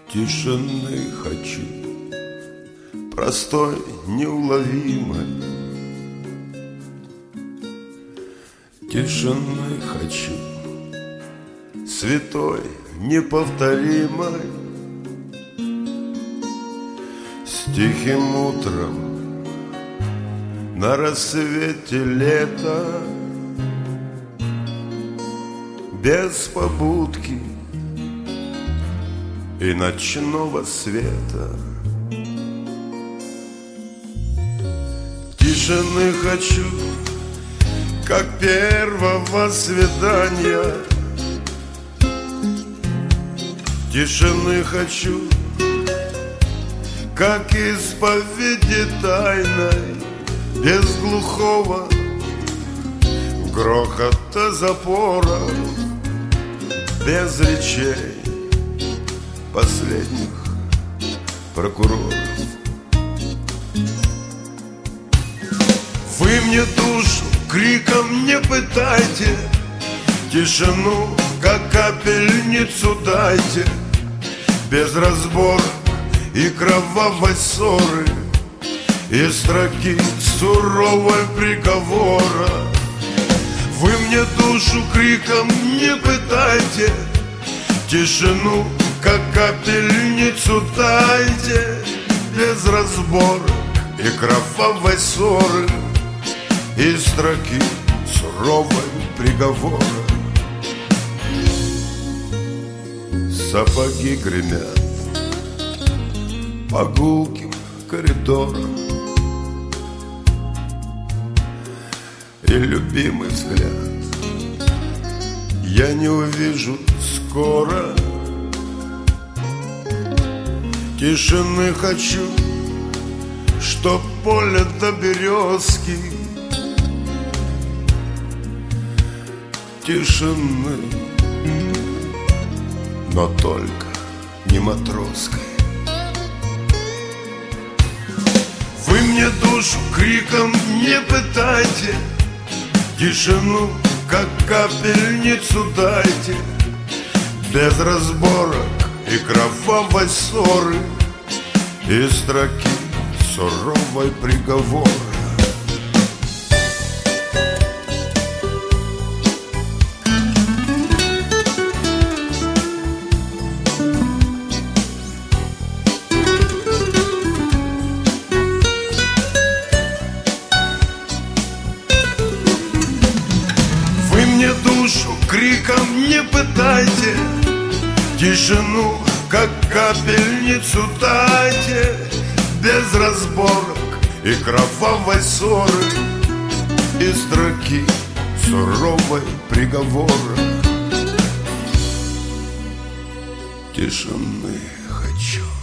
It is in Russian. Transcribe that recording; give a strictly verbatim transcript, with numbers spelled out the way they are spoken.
Тишины хочу, простой, неуловимой. Тишины хочу, святой, неповторимой. С тихим утром на рассвете лета, без побудки и ночного света. Тишины хочу, как первого свидания. Тишины хочу, как исповеди тайной, без глухого грохота запора, без речей последних прокуроров. Вы мне душу криком не пытайте, тишину, как капельницу дайте, без разбора и кровавой ссоры, и строки суровой приговора. Вы мне душу криком не пытайте, тишину, как капельницу дайте, без разбора и кровавой ссоры, и строки суровой приговора. Сапоги гремят по гулким коридорам, и любимый взгляд я не увижу скоро. Тишины хочу, чтоб поле до березки. Тишины, но только не матросской. Вы мне душу криком не пытайте, тишину, как капельницу дайте, без разборок и кровавой ссоры, и строки суровой приговора. Вы мне душу криком не пытайте, тишину, как капельницу дайте, без разборок и кровавой ссоры, и строки суровой приговора. Тишины хочу.